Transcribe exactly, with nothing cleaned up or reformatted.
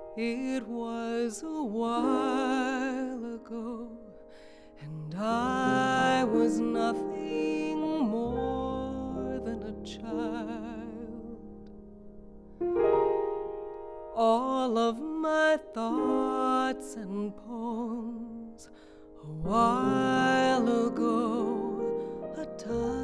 It was a while ago, and I was nothing more than a child. All of my thoughts and poems a while ago, a time